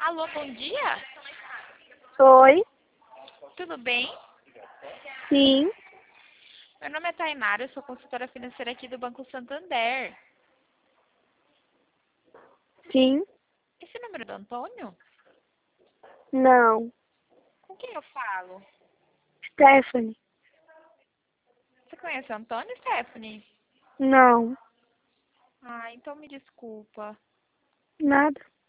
Alô, bom dia? Oi, Tudo bem? sim, Meu nome é Tainara, eu sou consultora financeira aqui do Banco Santander. sim, Esse é o número do Antônio? não. Com quem eu falo? Stephanie, Você conhece o Antônio, Stephanie? não. Ah, então me desculpa. Nada.